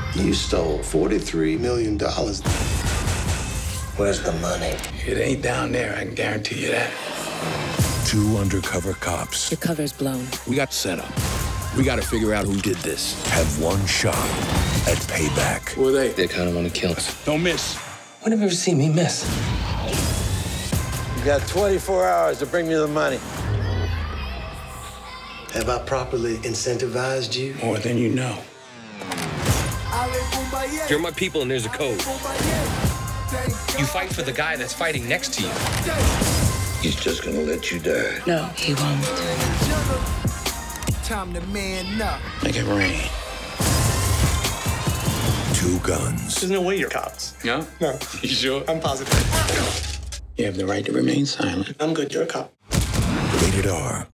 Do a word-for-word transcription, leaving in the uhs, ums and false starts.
You stole forty-three million dollars. Where's the money? It ain't down there, I can guarantee you that. Two undercover cops. Your cover's blown. We got set up. We got to figure out who did this. Have one shot at payback. Who are they? They kind of want to kill us. Don't miss. When have you ever seen me miss? You got twenty-four hours to bring me the money. Have I properly incentivized you? More than you know. You're my people and there's a code. You fight for the guy that's fighting next to you. He's just gonna let you die. No, he won't. Time to man up. Make it rain. Two guns. There's no way you're cops. No? No. You sure? I'm positive. You have the right to remain silent. I'm good. You're a cop. Rated R.